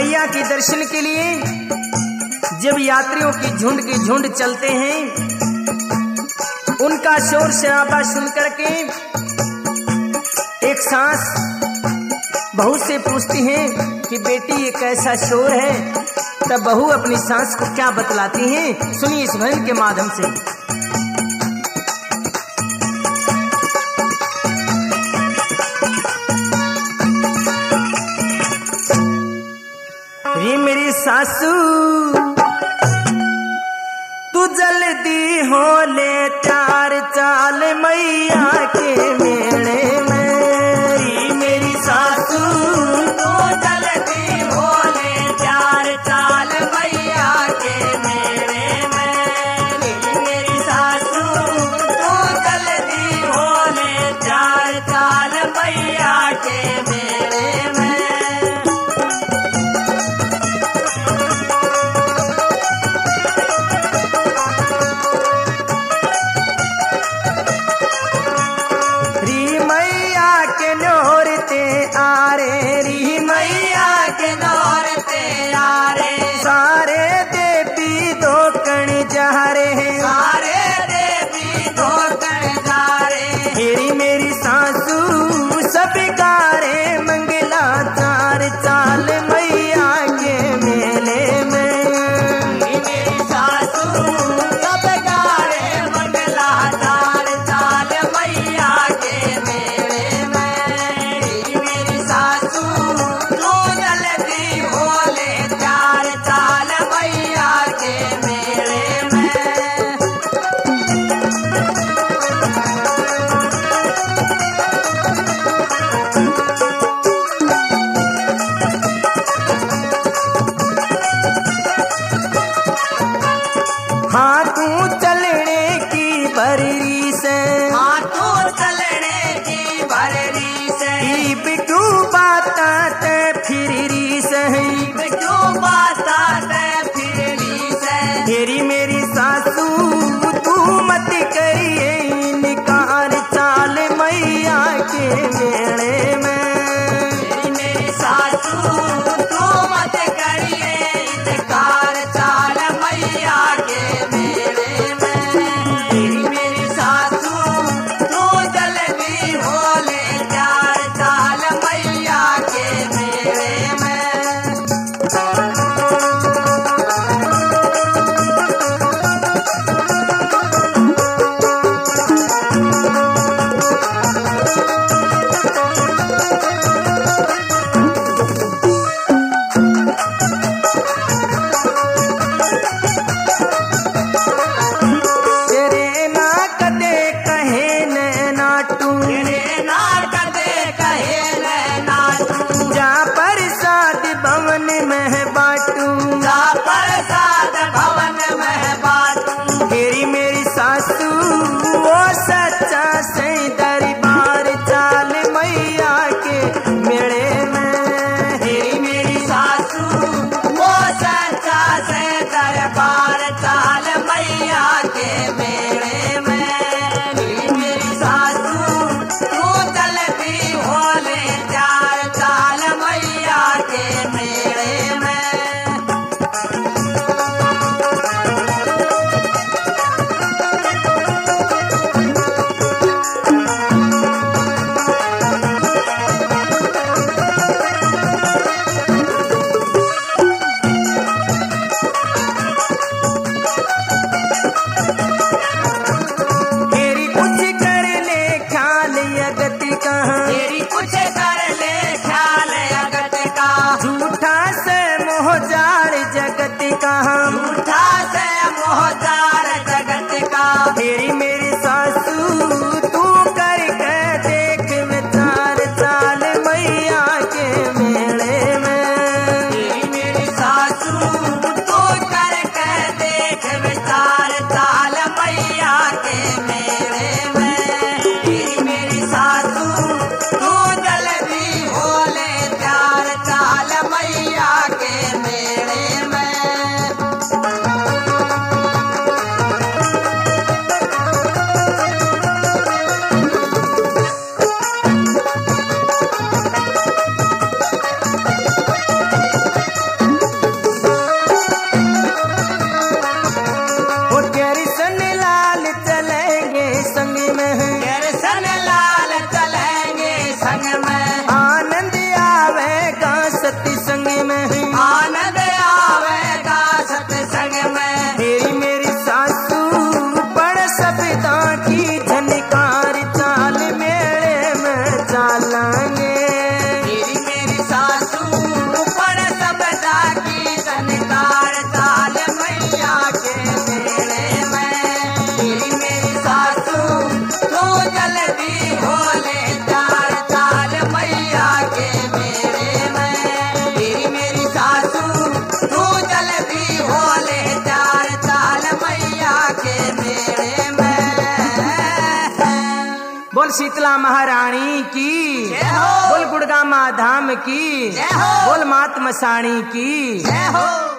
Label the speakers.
Speaker 1: मैया के दर्शन के लिए जब यात्रियों की झुंड चलते हैं, उनका शोर शराबा सुन करके एक सास बहू से पूछती है कि बेटी ये कैसा शोर है। तब बहू अपनी सास को क्या बतलाती है, सुनिए इस भजन के माध्यम से। रे मेरी सासू तू जल्दी हो ले त्यार चाल मैया के मेले में। रे मेरी सासू तू जल्दी हो ले त्यार चाल मैया के मेले में। रे मेरी सासू तू जल्दी हो ले त्यार चाल मैया के मेले में।
Speaker 2: मेरी सासू
Speaker 1: बोल शीतला महारानी की, बोल गुड़गामा धाम की, बोल मात मसाणी की।